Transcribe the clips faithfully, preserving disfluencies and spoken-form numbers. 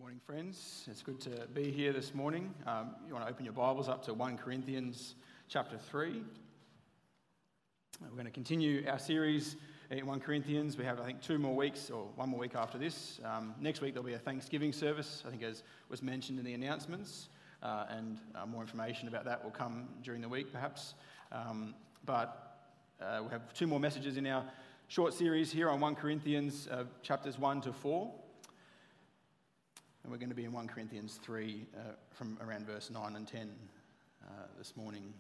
Morning, friends. It's good to be here this morning. Um, you want to open your Bibles up to First Corinthians chapter three. We're going to continue our series in First Corinthians. We have, I think, two more weeks, or one more week after this. Um, next week there'll be a Thanksgiving service, I think, as was mentioned in the announcements, uh, and uh, more information about that will come during the week, perhaps. Um, but uh, we have two more messages in our short series here on First Corinthians, uh, chapters one to four. And we're going to be in First Corinthians three uh, from around verse nine and ten uh, this morning.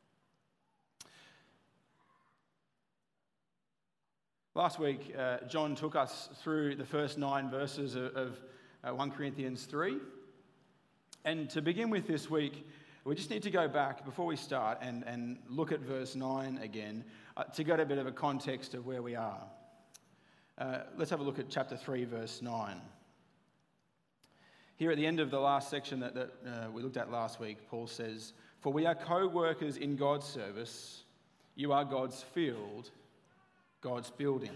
Last week, uh, John took us through the first nine verses of, of uh, First Corinthians three. And to begin with this week, we just need to go back before we start and, and look at verse nine again uh, to get a bit of a context of where we are. Uh, let's have a look at chapter three, verse nine. Here at the end of the last section that, that uh, we looked at last week, Paul says, "For we are co-workers in God's service. You are God's field, God's building."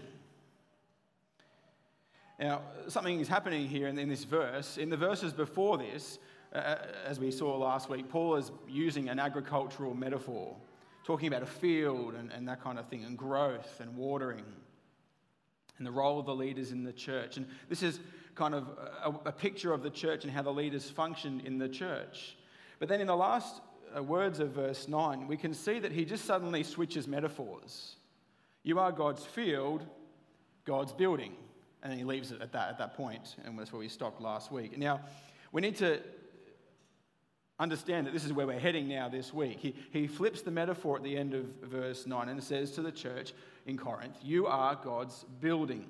Now, something is happening here in, in this verse. In the verses before this, uh, as we saw last week, Paul is using an agricultural metaphor, talking about a field and, and that kind of thing, and growth and watering, and the role of the leaders in the church. And this is kind of a, a picture of the church and how the leaders function in the church. But then in the last uh, words of verse nine, we can see that he just suddenly switches metaphors. You are God's field, God's building. And then he leaves it at that, at that point, and that's where we stopped last week. Now, we need to understand that this is where we're heading now this week. He, he flips the metaphor at the end of verse nine and says to the church in Corinth, you are God's building.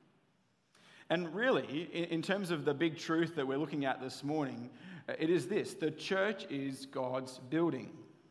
And really, in terms of the big truth that we're looking at this morning, it is this: the church is God's building.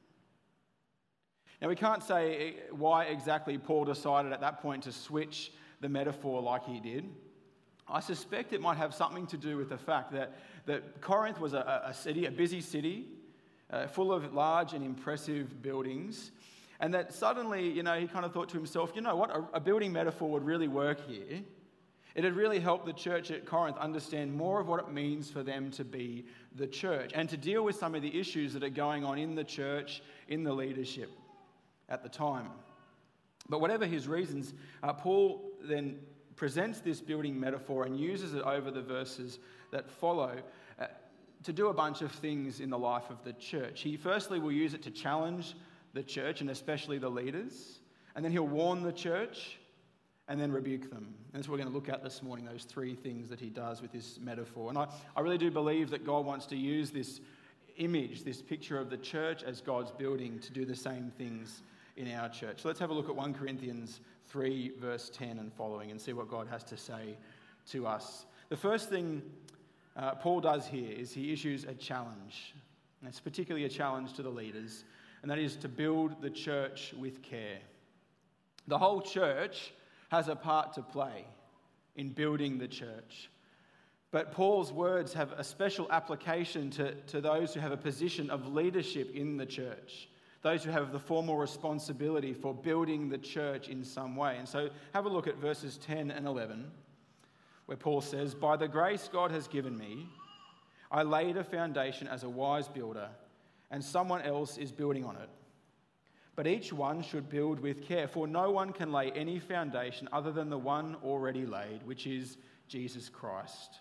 Now, we can't say why exactly Paul decided at that point to switch the metaphor like he did. I suspect it might have something to do with the fact that, that Corinth was a, a city, a busy city, uh, full of large and impressive buildings, and that suddenly, you know, he kind of thought to himself, you know what, a, a building metaphor would really work here. It had really helped the church at Corinth understand more of what it means for them to be the church and to deal with some of the issues that are going on in the church, in the leadership at the time. But whatever his reasons, uh, Paul then presents this building metaphor and uses it over the verses that follow uh, to do a bunch of things in the life of the church. He firstly will use it to challenge the church and especially the leaders, and then he'll warn the church and then rebuke them. And that's what we're going to look at this morning, those three things that he does with this metaphor. And I, I really do believe that God wants to use this image, this picture of the church as God's building, to do the same things in our church. So let's have a look at First Corinthians three, verse ten and following, and see what God has to say to us. The first thing uh, Paul does here is he issues a challenge. And it's particularly a challenge to the leaders, and that is to build the church with care. The whole church has a part to play in building the church. But Paul's words have a special application to, to those who have a position of leadership in the church, those who have the formal responsibility for building the church in some way. And so have a look at verses ten and eleven, where Paul says, "By the grace God has given me, I laid a foundation as a wise builder, and someone else is building on it. But each one should build with care, for no one can lay any foundation other than the one already laid, which is Jesus Christ."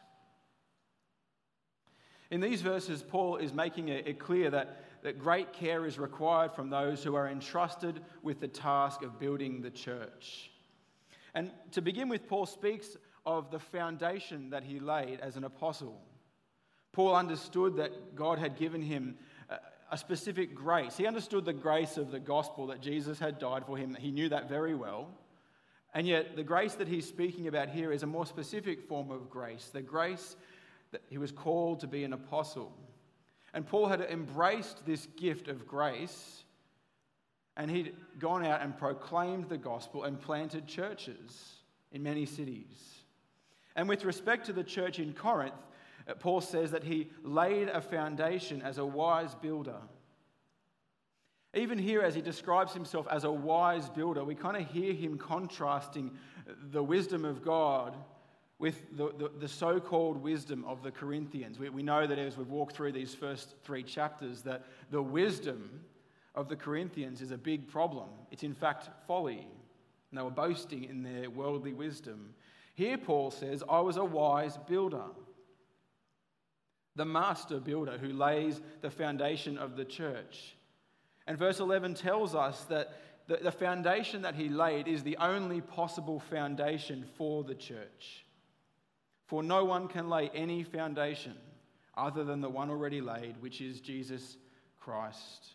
In these verses, Paul is making it clear that, that great care is required from those who are entrusted with the task of building the church. And to begin with, Paul speaks of the foundation that he laid as an apostle. Paul understood that God had given him a specific grace. He understood the grace of the gospel, that Jesus had died for him. He knew that very well. And yet the grace that he's speaking about here is a more specific form of grace, the grace that he was called to be an apostle. And Paul had embraced this gift of grace, and he'd gone out and proclaimed the gospel and planted churches in many cities. And with respect to the church in Corinth, Paul says that he laid a foundation as a wise builder. Even here, as he describes himself as a wise builder, we kind of hear him contrasting the wisdom of God with the, the, the so-called wisdom of the Corinthians. We, we know that as we've walked through these first three chapters, that the wisdom of the Corinthians is a big problem. It's in fact folly. And they were boasting in their worldly wisdom. Here Paul says, I was a wise builder. The master builder who lays the foundation of the church. And verse eleven tells us that the, the foundation that he laid is the only possible foundation for the church. For no one can lay any foundation other than the one already laid, which is Jesus Christ.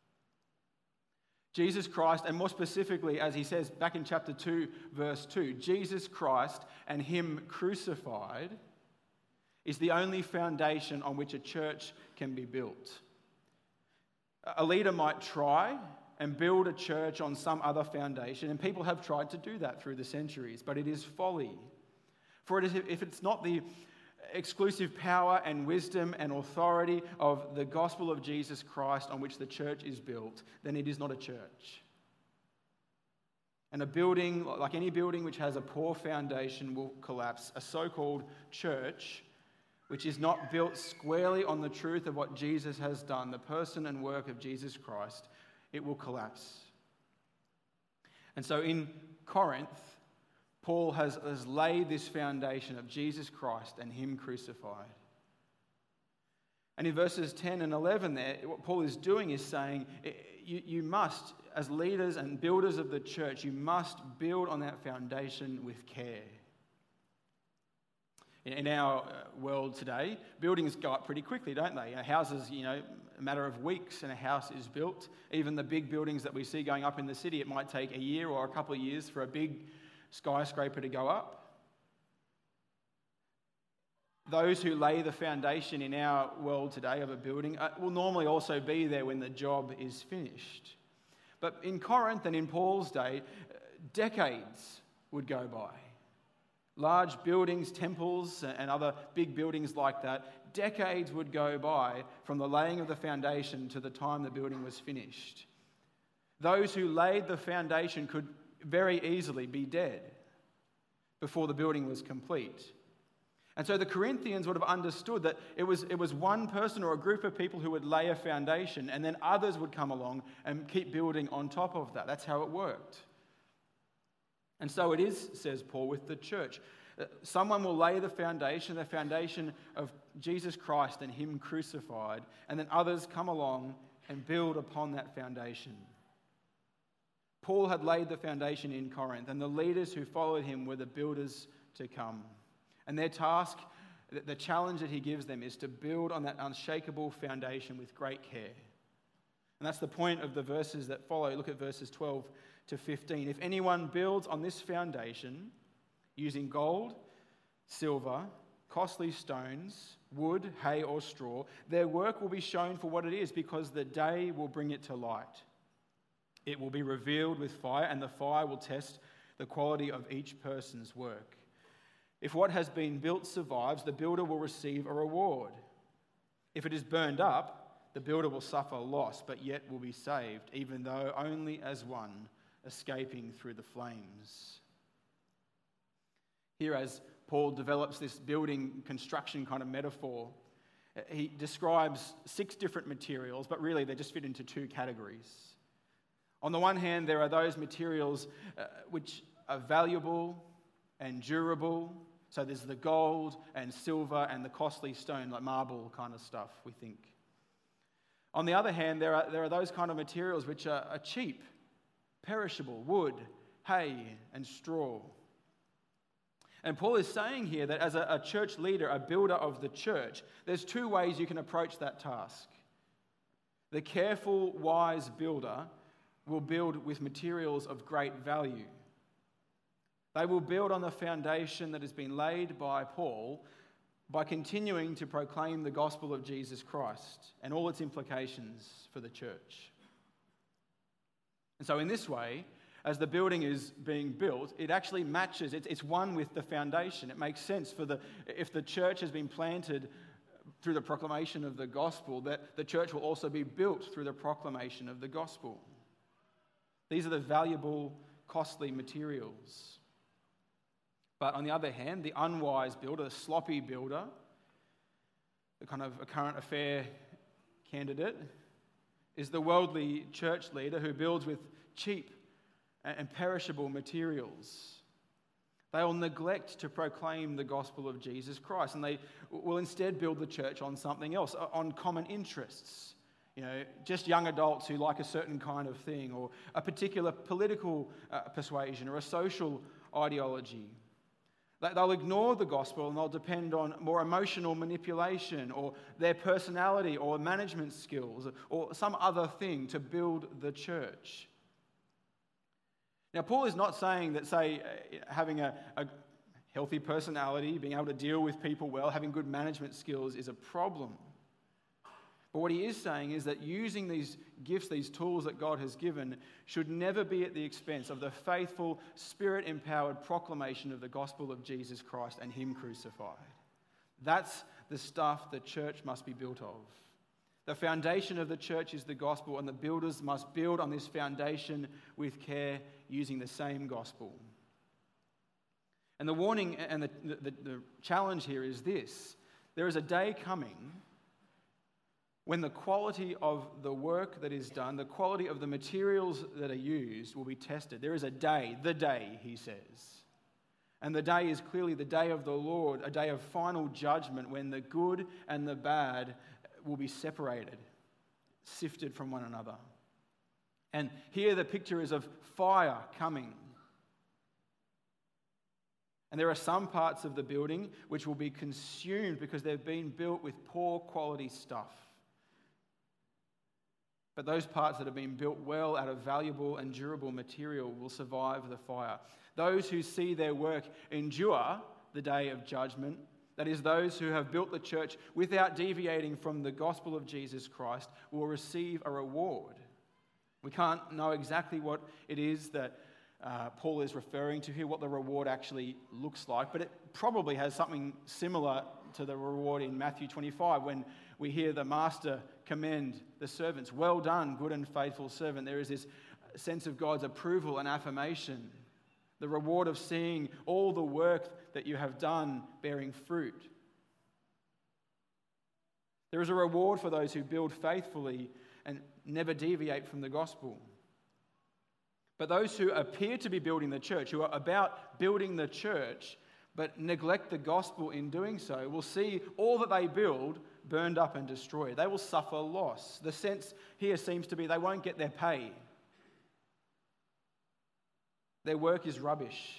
Jesus Christ, and more specifically, as he says back in chapter two, verse two, Jesus Christ and him crucified is the only foundation on which a church can be built. A leader might try and build a church on some other foundation, and people have tried to do that through the centuries, but it is folly. For it is, if it's not the exclusive power and wisdom and authority of the gospel of Jesus Christ on which the church is built, then it is not a church. And a building, like any building which has a poor foundation, will collapse. A so-called church, which is not built squarely on the truth of what Jesus has done, the person and work of Jesus Christ, it will collapse. And so in Corinth, Paul has, has laid this foundation of Jesus Christ and him crucified. And in verses ten and eleven there, what Paul is doing is saying, you, you must, as leaders and builders of the church, you must build on that foundation with care. In, in our world today, buildings go up pretty quickly, don't they? You know, houses, you know, a matter of weeks and a house is built. Even the big buildings that we see going up in the city, it might take a year or a couple of years for a big skyscraper to go up. Those who lay the foundation in our world today of a building will normally also be there when the job is finished. But in Corinth and in Paul's day, decades would go by. Large buildings, temples, and other big buildings like that, decades would go by from the laying of the foundation to the time the building was finished. Those who laid the foundation could very easily be dead before the building was complete. And so the Corinthians would have understood that it was, it was one person or a group of people who would lay a foundation, and then others would come along and keep building on top of that. That's how it worked. And so it is, says Paul, with the church. Someone will lay the foundation, the foundation of Jesus Christ and him crucified, and then others come along and build upon that foundation. Paul had laid the foundation in Corinth, and the leaders who followed him were the builders to come. And their task, the challenge that he gives them, is to build on that unshakable foundation with great care. And that's the point of the verses that follow. Look at verses twelve to fifteen. If anyone builds on this foundation using gold, silver, costly stones, wood, hay, or straw, their work will be shown for what it is, because the day will bring it to light. It will be revealed with fire, and the fire will test the quality of each person's work. If what has been built survives, the builder will receive a reward. If it is burned up, the builder will suffer loss, but yet will be saved, even though only as one escaping through the flames. Here, as Paul develops this building construction kind of metaphor, he describes six different materials, but really they just fit into two categories. On the one hand, there are those materials uh, which are valuable and durable. So there's the gold and silver and the costly stone, like marble kind of stuff, we think. On the other hand, there are, there are those kind of materials which are, are cheap, perishable, wood, hay, and straw. And Paul is saying here that as a, a church leader, a builder of the church, there's two ways you can approach that task. The careful, wise builder will build with materials of great value. They will build on the foundation that has been laid by Paul by continuing to proclaim the gospel of Jesus Christ and all its implications for the church. And so in this way, as the building is being built, it actually matches, it's, it's one with the foundation. It makes sense for the, if the church has been planted through the proclamation of the gospel, that the church will also be built through the proclamation of the gospel. These are the valuable, costly materials. But on the other hand, the unwise builder, the sloppy builder, the kind of a current affair candidate, is the worldly church leader who builds with cheap and perishable materials. They will neglect to proclaim the gospel of Jesus Christ, and they will instead build the church on something else, on common interests. You know, just young adults who like a certain kind of thing, or a particular political uh, persuasion, or a social ideology. They'll ignore the gospel and they'll depend on more emotional manipulation, or their personality, or management skills, or some other thing to build the church. Now, Paul is not saying that, say, having a, a healthy personality, being able to deal with people well, having good management skills is a problem. But what he is saying is that using these gifts, these tools that God has given, should never be at the expense of the faithful, Spirit-empowered proclamation of the gospel of Jesus Christ and Him crucified. That's the stuff the church must be built of. The foundation of the church is the gospel, and the builders must build on this foundation with care using the same gospel. And the warning and the, the, the challenge here is this: there is a day coming when the quality of the work that is done, the quality of the materials that are used will be tested. There is a day, the day, he says. And the day is clearly the day of the Lord, a day of final judgment when the good and the bad will be separated, sifted from one another. And here the picture is of fire coming. And there are some parts of the building which will be consumed because they've been built with poor quality stuff. But those parts that have been built well out of valuable and durable material will survive the fire. Those who see their work endure the day of judgment, that is, those who have built the church without deviating from the gospel of Jesus Christ, will receive a reward. We can't know exactly what it is that uh, Paul is referring to here, what the reward actually looks like, but it probably has something similar to the reward in Matthew twenty-five when we hear the master commend the servants. Well done, good and faithful servant. There is this sense of God's approval and affirmation. The reward of seeing all the work that you have done bearing fruit. There is a reward for those who build faithfully and never deviate from the gospel. But those who appear to be building the church, who are about building the church, but neglect the gospel in doing so, will see all that they build burned up and destroyed. They will suffer loss. The sense here seems to be they won't get their pay. Their work is rubbish.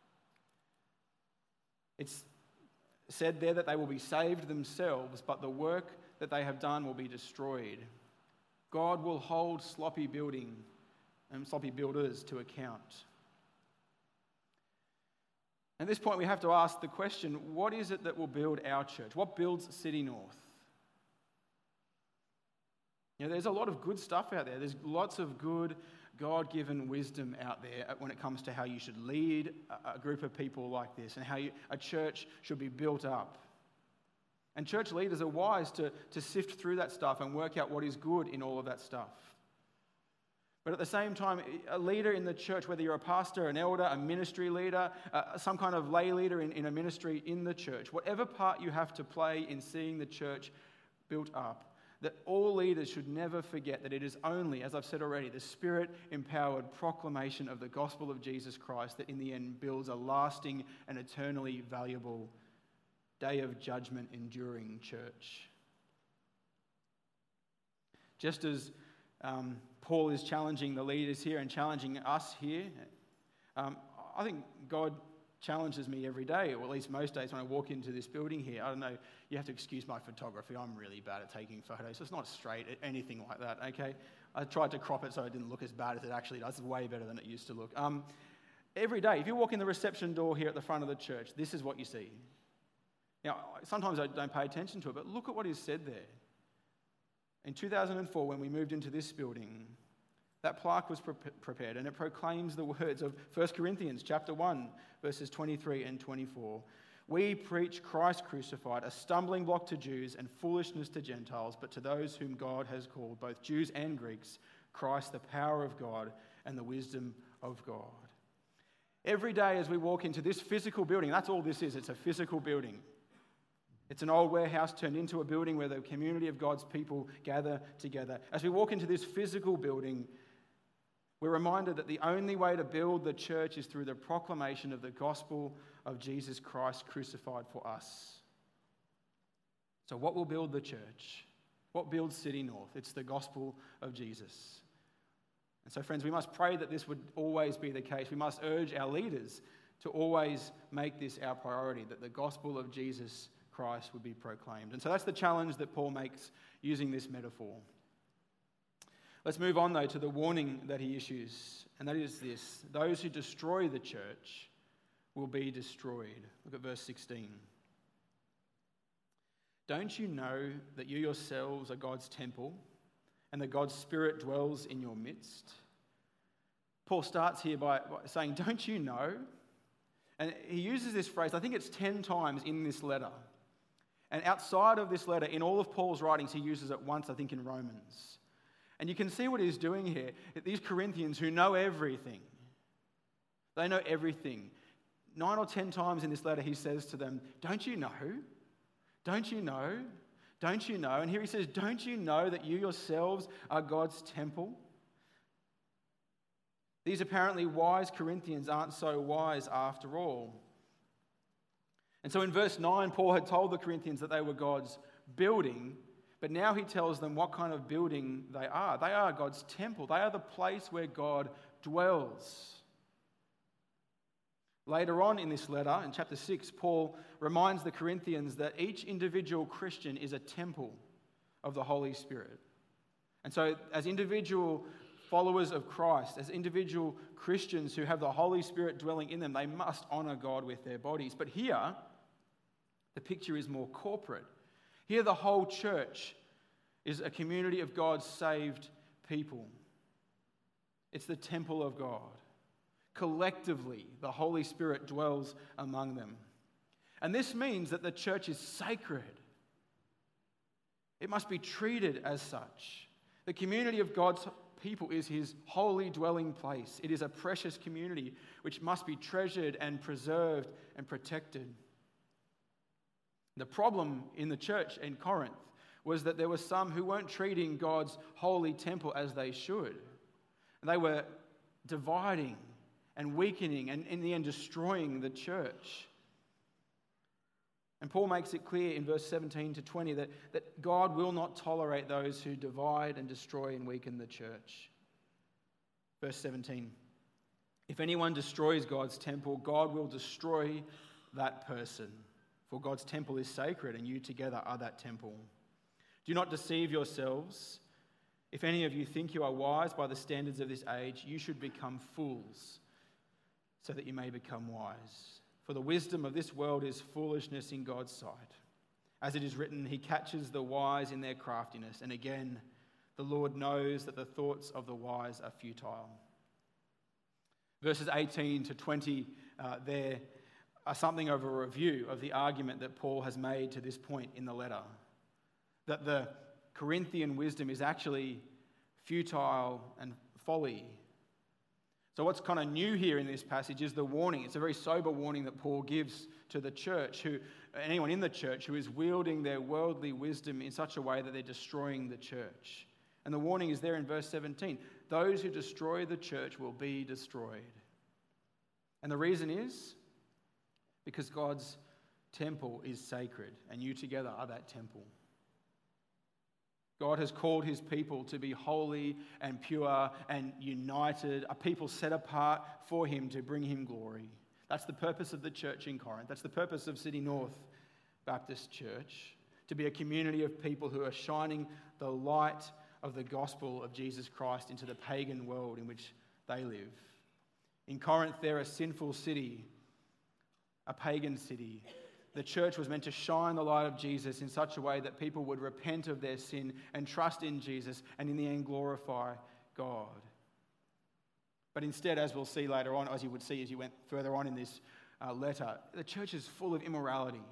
It's said there that they will be saved themselves, but the work that they have done will be destroyed. God will hold sloppy building and sloppy builders to account. At this point, we have to ask the question, what is it that will build our church? What builds City North? You know, there's a lot of good stuff out there. There's lots of good God-given wisdom out there when it comes to how you should lead a group of people like this and how you, a church should be built up. And church leaders are wise to, to sift through that stuff and work out what is good in all of that stuff. But at the same time, a leader in the church, whether you're a pastor, an elder, a ministry leader, uh, some kind of lay leader in, in a ministry in the church, whatever part you have to play in seeing the church built up, that all leaders should never forget that it is only, as I've said already, the Spirit-empowered proclamation of the gospel of Jesus Christ that in the end builds a lasting and eternally valuable day of judgment enduring church. Just as um, Paul is challenging the leaders here and challenging us here, um, I think God challenges me every day, or at least most days when I walk into this building here. I don't know, you have to excuse my photography. I'm really bad at taking photos. So it's not straight, anything like that, okay? I tried to crop it so it didn't look as bad as it actually does. It's way better than it used to look. Um, every day, if you walk in the reception door here at the front of the church, this is what you see. Now, sometimes I don't pay attention to it, but look at what is said there. In two thousand four, when we moved into this building, that plaque was pre- prepared, and it proclaims the words of First Corinthians chapter one, verses twenty-three and twenty-four. We preach Christ crucified, a stumbling block to Jews and foolishness to Gentiles, but to those whom God has called, both Jews and Greeks, Christ the power of God and the wisdom of God. Every day as we walk into this physical building, that's all this is, it's a physical building. It's an old warehouse turned into a building where the community of God's people gather together. As we walk into this physical building, we're reminded that the only way to build the church is through the proclamation of the gospel of Jesus Christ crucified for us. So what will build the church? What builds City North? It's the gospel of Jesus. And so, friends, we must pray that this would always be the case. We must urge our leaders to always make this our priority, that the gospel of Jesus Christ would be proclaimed. And so that's the challenge that Paul makes using this metaphor. Let's move on, though, to the warning that he issues, and that is this: those who destroy the church will be destroyed. Look at verse sixteen. Don't you know that you yourselves are God's temple and that God's Spirit dwells in your midst? Paul starts here by, by saying, don't you know? And he uses this phrase, I think it's ten times in this letter. And outside of this letter, in all of Paul's writings, he uses it once, I think, in Romans. And you can see what he's doing here. These Corinthians who know everything, they know everything. Nine or ten times in this letter, he says to them, don't you know? Don't you know? Don't you know? And here he says, don't you know that you yourselves are God's temple? These apparently wise Corinthians aren't so wise after all. And so in verse nine, Paul had told the Corinthians that they were God's building, but now he tells them what kind of building they are. They are God's temple. They are the place where God dwells. Later on in this letter, in chapter six, Paul reminds the Corinthians that each individual Christian is a temple of the Holy Spirit. And so as individual followers of Christ, as individual Christians who have the Holy Spirit dwelling in them, they must honor God with their bodies. But here, the picture is more corporate. Here, the whole church is a community of God's saved people. It's the temple of God. Collectively, the Holy Spirit dwells among them. And this means that the church is sacred. It must be treated as such. The community of God's people is his holy dwelling place. It is a precious community which must be treasured and preserved and protected. The problem in the church in Corinth was that there were some who weren't treating God's holy temple as they should. And they were dividing and weakening and in the end destroying the church. And Paul makes it clear in verse seventeen to twenty that, that God will not tolerate those who divide and destroy and weaken the church. Verse seventeen, if anyone destroys God's temple, God will destroy that person. For God's temple is sacred and you together are that temple. Do not deceive yourselves. If any of you think you are wise by the standards of this age, you should become fools, so that you may become wise. For the wisdom of this world is foolishness in God's sight. As it is written, he catches the wise in their craftiness. And again, the Lord knows that the thoughts of the wise are futile. Verses eighteen to twenty uh, there are something of a review of the argument that Paul has made to this point in the letter. That the Corinthian wisdom is actually futile and folly. So what's kind of new here in this passage is the warning. It's a very sober warning that Paul gives to the church, who anyone in the church who is wielding their worldly wisdom in such a way that they're destroying the church. And the warning is there in verse seventeen. Those who destroy the church will be destroyed. And the reason is because God's temple is sacred, and you together are that temple. God has called his people to be holy and pure and united, a people set apart for him to bring him glory. That's the purpose of the church in Corinth. That's the purpose of City North Baptist Church, to be a community of people who are shining the light of the gospel of Jesus Christ into the pagan world in which they live. In Corinth, they're a sinful city, a pagan city. The church was meant to shine the light of Jesus in such a way that people would repent of their sin and trust in Jesus and in the end glorify God. But instead, as we'll see later on, as you would see as you went further on in this uh, letter, the church is full of immorality.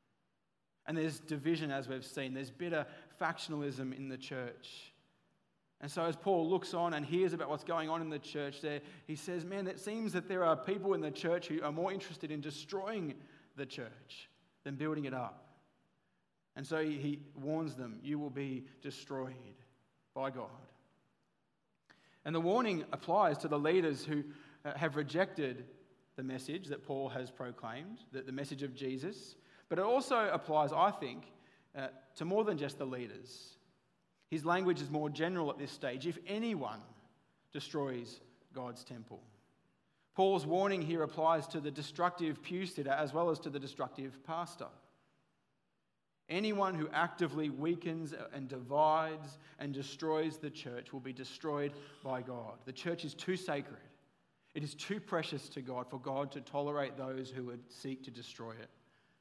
And there's division, as we've seen. There's bitter factionalism in the church. And so as Paul looks on and hears about what's going on in the church there, he says, man, it seems that there are people in the church who are more interested in destroying the church than building it up. And so he, he warns them, you will be destroyed by God. And the warning applies to the leaders who uh, have rejected the message that Paul has proclaimed, the, the message of Jesus. But it also applies, I think, uh, to more than just the leaders. His language is more general at this stage. If anyone destroys God's temple. Paul's warning here applies to the destructive pew sitter as well as to the destructive pastor. Anyone who actively weakens and divides and destroys the church will be destroyed by God. The church is too sacred. It is too precious to God for God to tolerate those who would seek to destroy it.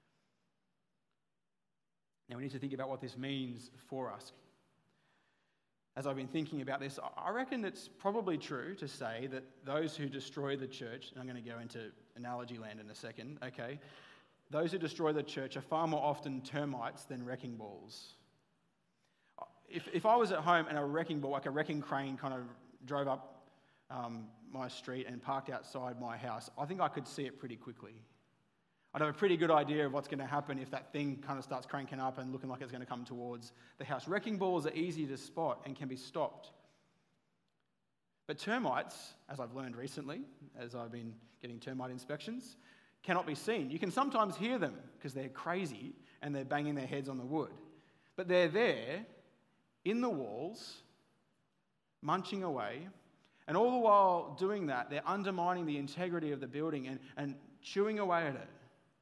Now we need to think about what this means for us. As I've been thinking about this, I reckon it's probably true to say that those who destroy the church, and I'm going to go into analogy land in a second, okay, those who destroy the church are far more often termites than wrecking balls. If, if I was at home and a wrecking ball, like a wrecking crane, kind of drove up um, my street and parked outside my house, I think I could see it pretty quickly. I'd have a pretty good idea of what's going to happen if that thing kind of starts cranking up and looking like it's going to come towards the house. Wrecking balls are easy to spot and can be stopped. But termites, as I've learned recently, as I've been getting termite inspections, cannot be seen. You can sometimes hear them because they're crazy and they're banging their heads on the wood. But they're there in the walls, munching away, and all the while doing that, they're undermining the integrity of the building and, and chewing away at it.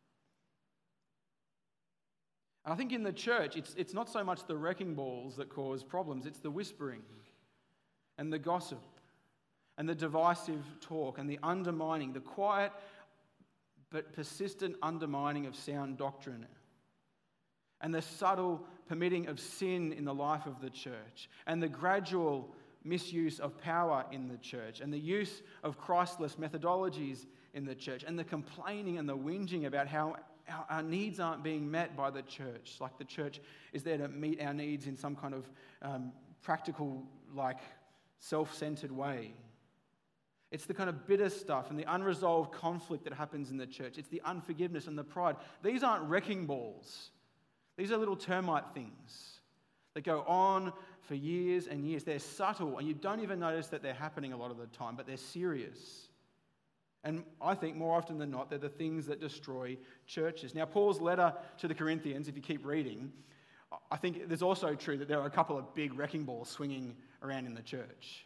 And I think in the church, it's, it's not so much the wrecking balls that cause problems, it's the whispering and the gossip and the divisive talk and the undermining, the quiet but persistent undermining of sound doctrine and the subtle permitting of sin in the life of the church and the gradual misuse of power in the church and the use of Christless methodologies in the church and the complaining and the whinging about how our needs aren't being met by the church, like the church is there to meet our needs in some kind of um, practical, like self-centered way. It's the kind of bitter stuff and the unresolved conflict that happens in the church. It's the unforgiveness and the pride. These aren't wrecking balls. These are little termite things that go on for years and years. They're subtle and you don't even notice that they're happening a lot of the time, but they're serious. And I think more often than not, they're the things that destroy churches. Now, Paul's letter to the Corinthians, if you keep reading, I think there's also true that there are a couple of big wrecking balls swinging around in the church.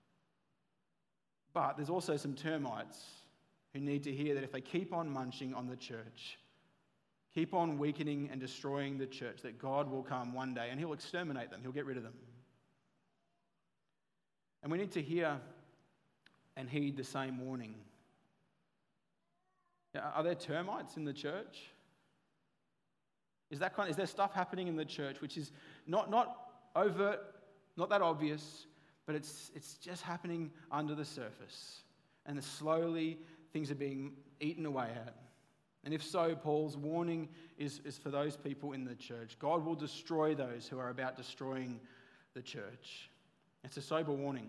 But there's also some termites who need to hear that if they keep on munching on the church, keep on weakening and destroying the church, that God will come one day and he'll exterminate them, he'll get rid of them. And we need to hear and heed the same warning. Are there termites in the church? Is that kind of, is there stuff happening in the church which is not, not overt, not that obvious, but it's it's just happening under the surface, and slowly things are being eaten away at? And if so, Paul's warning is, is for those people in the church. God will destroy those who are about destroying the church. It's a sober warning.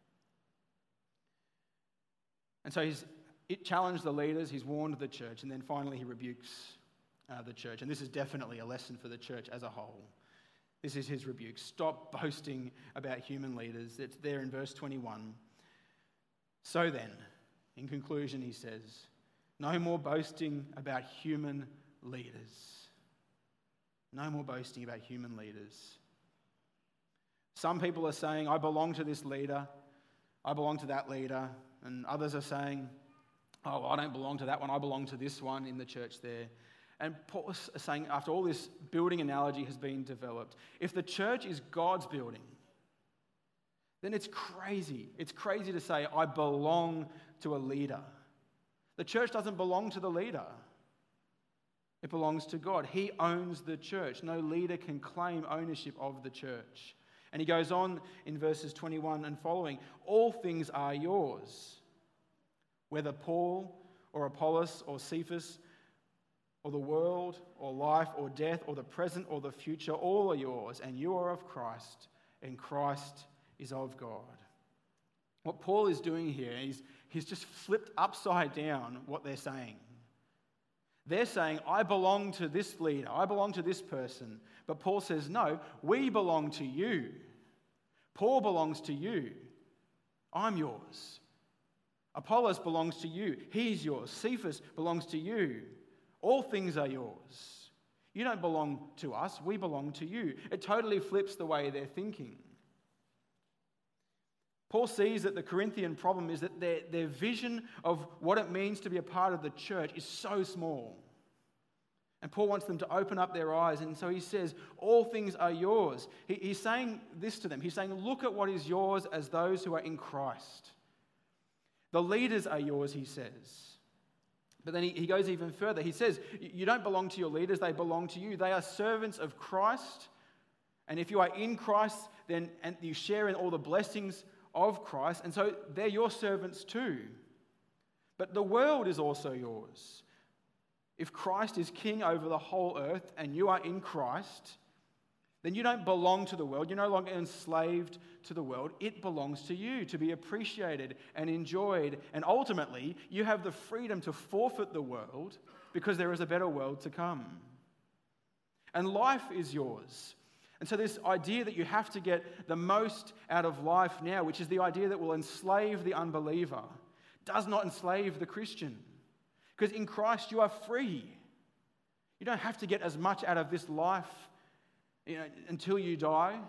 And so he's It challenged the leaders, he's warned the church, and then finally he rebukes uh, the church. And this is definitely a lesson for the church as a whole. This is his rebuke. Stop boasting about human leaders. It's there in verse twenty-one. So then, in conclusion, he says, no more boasting about human leaders. No more boasting about human leaders. Some people are saying, I belong to this leader, I belong to that leader, and others are saying, oh, well, I don't belong to that one, I belong to this one in the church there. And Paul is saying, after all this building analogy has been developed, if the church is God's building, then it's crazy. It's crazy to say, I belong to a leader. The church doesn't belong to the leader. It belongs to God. He owns the church. No leader can claim ownership of the church. And he goes on in verses twenty-one and following, all things are yours. Whether Paul or Apollos or Cephas or the world or life or death or the present or the future, all are yours, and you are of Christ, and Christ is of God. What Paul is doing here is he's just flipped upside down what they're saying. They're saying, I belong to this leader, I belong to this person. But Paul says, no, we belong to you. Paul belongs to you. I'm yours. Apollos belongs to you. He's yours. Cephas belongs to you. All things are yours. You don't belong to us, we belong to you. It totally flips the way they're thinking. Paul sees that the Corinthian problem is that their, their vision of what it means to be a part of the church is so small. And Paul wants them to open up their eyes, and so he says, all things are yours. He, he's saying this to them. He's saying, look at what is yours as those who are in Christ. The leaders are yours, he says. But then he, he goes even further. He says, you don't belong to your leaders, they belong to you. They are servants of Christ. And if you are in Christ, then and you share in all the blessings of Christ, and so they're your servants too. But the world is also yours. If Christ is king over the whole earth and you are in Christ, then you don't belong to the world. You're no longer enslaved to the world. It belongs to you to be appreciated and enjoyed. And ultimately, you have the freedom to forfeit the world because there is a better world to come. And life is yours. And so this idea that you have to get the most out of life now, which is the idea that will enslave the unbeliever, does not enslave the Christian. Because in Christ you are free. You don't have to get as much out of this life, you know, until you die.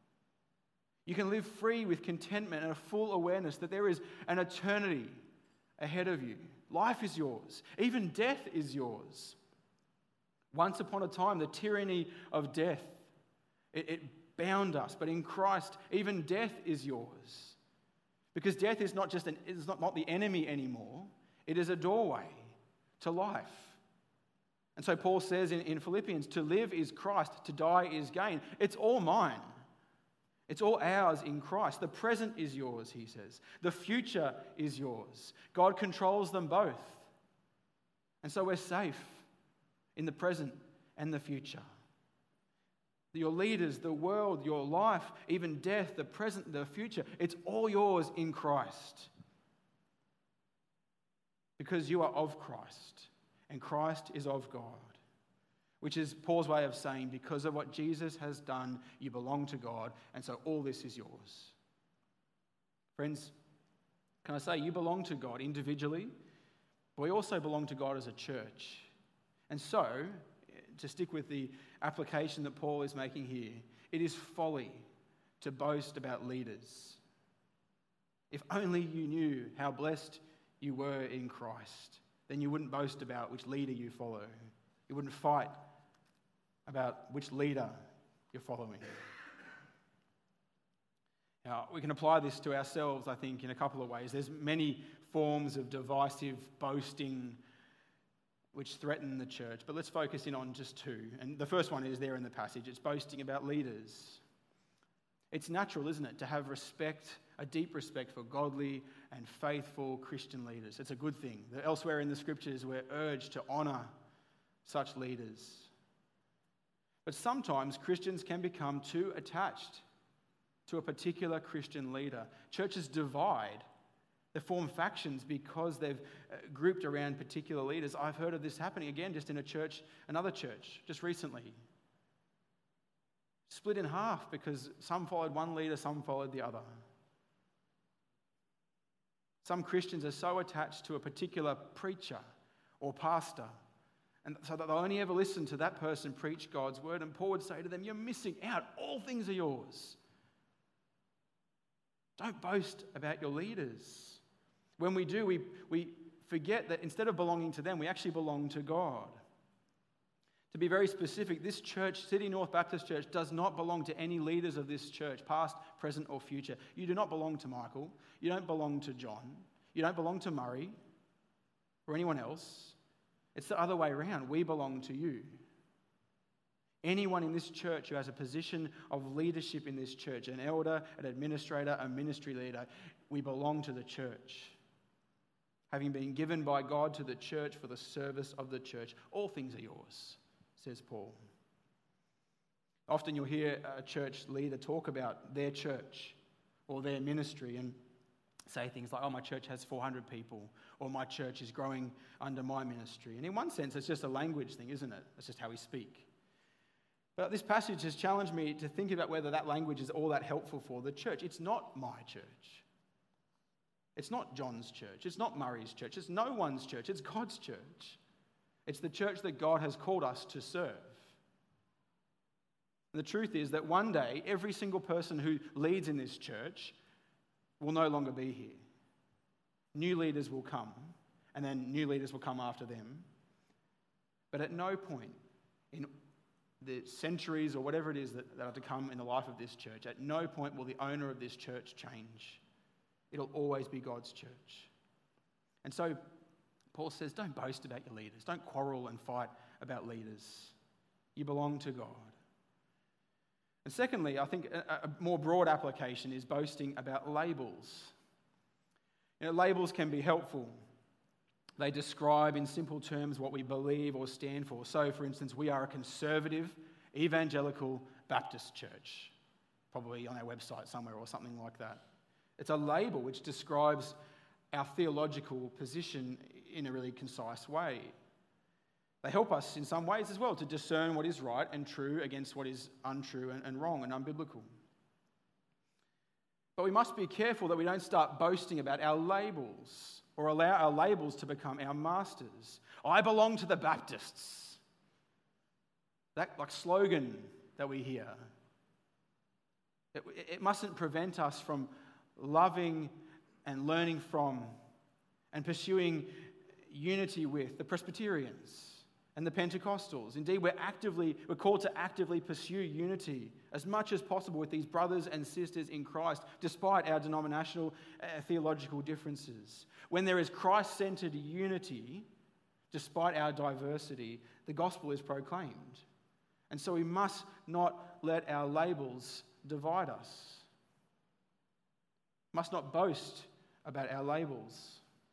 You can live free with contentment and a full awareness that there is an eternity ahead of you. Life is yours. Even death is yours. Once upon a time, the tyranny of death, it, it bound us. But in Christ, even death is yours. Because death is not just an, is not, not the enemy anymore. It is a doorway to life. And so Paul says in, in Philippians, to live is Christ, to die is gain. It's all mine. It's all ours in Christ. The present is yours, he says. The future is yours. God controls them both. And so we're safe in the present and the future. Your leaders, the world, your life, even death, the present, the future, it's all yours in Christ. Because you are of Christ, and Christ is of God. Which is Paul's way of saying, because of what Jesus has done, you belong to God, and so all this is yours. Friends, can I say, you belong to God individually, but we also belong to God as a church. And so, to stick with the application that Paul is making here, it is folly to boast about leaders. If only you knew how blessed you were in Christ, then you wouldn't boast about which leader you follow. You wouldn't fight about which leader you're following. Now, we can apply this to ourselves, I think, in a couple of ways. There's many forms of divisive boasting which threaten the church, but let's focus in on just two. And the first one is there in the passage. It's boasting about leaders. It's natural, isn't it, to have respect, a deep respect for godly and faithful Christian leaders. It's a good thing. Elsewhere in the scriptures, we're urged to honour such leaders. But sometimes Christians can become too attached to a particular Christian leader. Churches divide. They form factions because they've grouped around particular leaders. I've heard of this happening again just in a church, another church, just recently. Split in half because some followed one leader, some followed the other. Some Christians are so attached to a particular preacher or pastor, and so that they'll only ever listen to that person preach God's word. And Paul would say to them, you're missing out. All things are yours. Don't boast about your leaders. When we do, we, we forget that instead of belonging to them, we actually belong to God. To be very specific, this church, City North Baptist Church, does not belong to any leaders of this church, past, present, or future. You do not belong to Michael. You don't belong to John. You don't belong to Murray or anyone else. It's the other way around. We belong to you. Anyone in this church who has a position of leadership in this church, an elder, an administrator, a ministry leader, we belong to the church. Having been given by God to the church for the service of the church, all things are yours, says Paul. Often you'll hear a church leader talk about their church or their ministry and say things like, oh, my church has four hundred people, or my church is growing under my ministry. And in one sense, it's just a language thing, isn't it? It's just how we speak. But this passage has challenged me to think about whether that language is all that helpful for the church. It's not my church. It's not John's church. It's not Murray's church. It's no one's church. It's God's church. It's the church that God has called us to serve. And the truth is that one day, every single person who leads in this church will no longer be here. New leaders will come, and then new leaders will come after them. But at no point in the centuries or whatever it is that, that are to come in the life of this church, at no point will the owner of this church change. It'll always be God's church. And so Paul says, don't boast about your leaders. Don't quarrel and fight about leaders. You belong to God. And secondly, I think a, a more broad application is boasting about labels. You know, labels can be helpful. They describe in simple terms what we believe or stand for. So, for instance, we are a conservative, evangelical Baptist church, probably on our website somewhere or something like that. It's a label which describes our theological position in a really concise way. They help us in some ways as well to discern what is right and true against what is untrue and, and wrong and unbiblical. But we must be careful that we don't start boasting about our labels or allow our labels to become our masters. I belong to the Baptists. That like slogan that we hear. It, it mustn't prevent us from loving and learning from and pursuing unity with the Presbyterians and the Pentecostals. Indeed, we're actively, we're called to actively pursue unity as much as possible with these brothers and sisters in Christ, despite our denominational uh, theological differences. When there is Christ-centered unity, despite our diversity, the gospel is proclaimed. And so we must not let our labels divide us. Must not boast about our labels.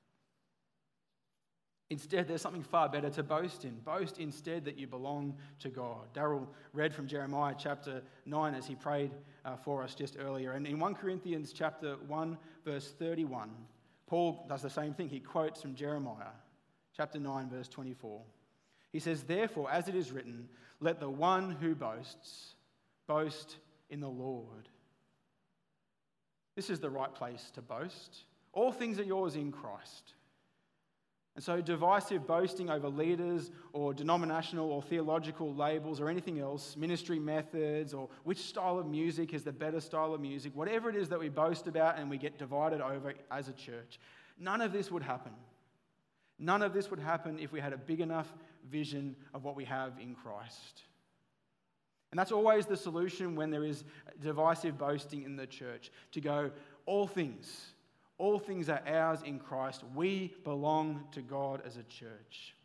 Instead, there's something far better to boast in. Boast instead that you belong to God. Darryl read from Jeremiah chapter nine as he prayed uh, for us just earlier. And in First Corinthians chapter one, verse thirty-one, Paul does the same thing. He quotes from Jeremiah chapter nine, verse twenty-four. He says, therefore, as it is written, let the one who boasts boast in the Lord. This is the right place to boast. All things are yours in Christ. And so divisive boasting over leaders or denominational or theological labels or anything else, ministry methods or which style of music is the better style of music, whatever it is that we boast about and we get divided over as a church, none of this would happen. None of this would happen if we had a big enough vision of what we have in Christ. And that's always the solution when there is divisive boasting in the church, to go, all things, all things are ours in Christ. We belong to God as a church.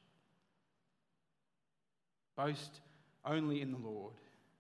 Boast only in the Lord.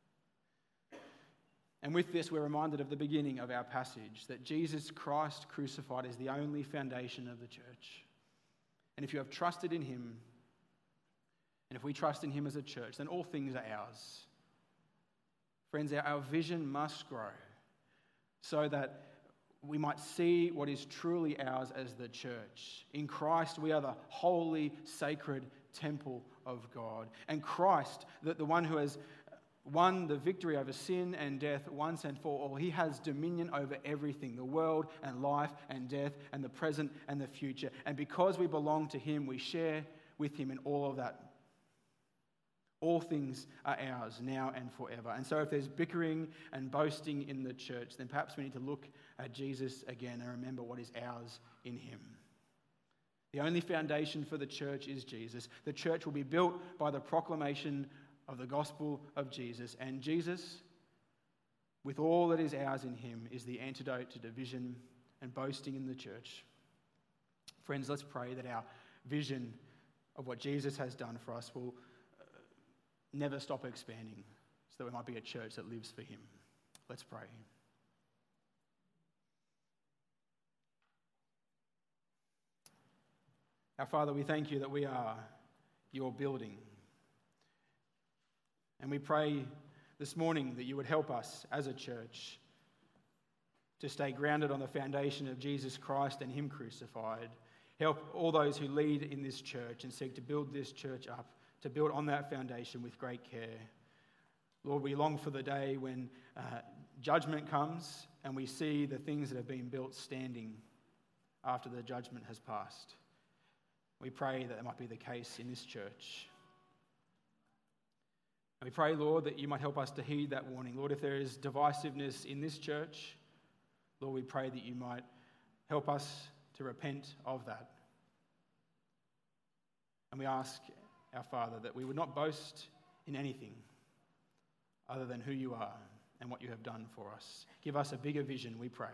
And with this, we're reminded of the beginning of our passage, that Jesus Christ crucified is the only foundation of the church. And if you have trusted in him, and if we trust in him as a church, then all things are ours. Friends, our, our vision must grow so that we might see what is truly ours as the church. In Christ, we are the holy, sacred temple of God. And Christ, the, the one who has won the victory over sin and death once and for all, he has dominion over everything, the world and life and death and the present and the future. And because we belong to him, we share with him in all of that. All things are ours now and forever. And so if there's bickering and boasting in the church, then perhaps we need to look at Jesus again and remember what is ours in him. The only foundation for the church is Jesus. The church will be built by the proclamation of the gospel of Jesus. And Jesus, with all that is ours in him, is the antidote to division and boasting in the church. Friends, let's pray that our vision of what Jesus has done for us will never stop expanding, so that we might be a church that lives for him. Let's pray. Our Father, we thank you that we are your building. And we pray this morning that you would help us as a church to stay grounded on the foundation of Jesus Christ and Him crucified. Help all those who lead in this church and seek to build this church up, to build on that foundation with great care. Lord, we long for the day when uh, judgment comes and we see the things that have been built standing after the judgment has passed. We pray that that might be the case in this church. And we pray, Lord, that you might help us to heed that warning. Lord, if there is divisiveness in this church, Lord, we pray that you might help us to repent of that. And we ask, our Father, that we would not boast in anything other than who you are and what you have done for us. Give us a bigger vision, we pray,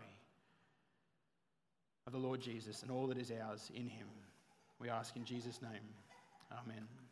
of the Lord Jesus and all that is ours in him. We ask in Jesus' name. Amen.